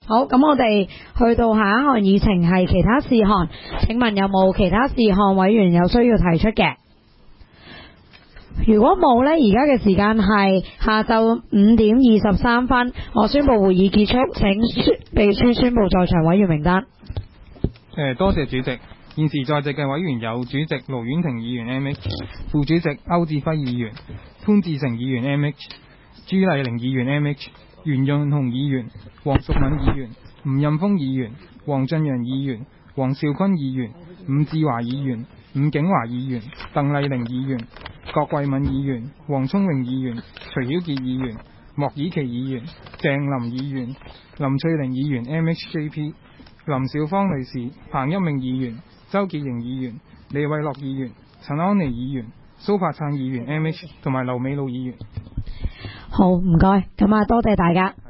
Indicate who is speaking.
Speaker 1: 好，咁我哋去到下一項議程係其他事項，請問有冇其他事項委員有需要提出嘅？如果冇呢，而家嘅時間係下晝5:23，我宣布會議結束，請秘書宣布在場委員名單。
Speaker 2: 多謝主席。現時在席嘅委員有主席盧婉婷議員 MH， 副主席歐志輝議員、潘志成議員 MH、朱麗玲議員 MH、袁潤雄議員、黃淑敏議員、吳任峰議員、黃俊陽議員、黃兆坤議員、伍志華議員、伍景華議員、鄧麗玲議員、郭慧敏議員、黃聰榮議員、徐曉傑議員、莫以琪議員、鄭林議員、林翠玲議員 MHJP、林小芳女士、彭一鳴議員、周潔瑩議員、李偉樂議員、陳安妮議員、蘇柏燦議員 MH 同埋劉美露議員。
Speaker 1: 好，唔該，咁多謝大家。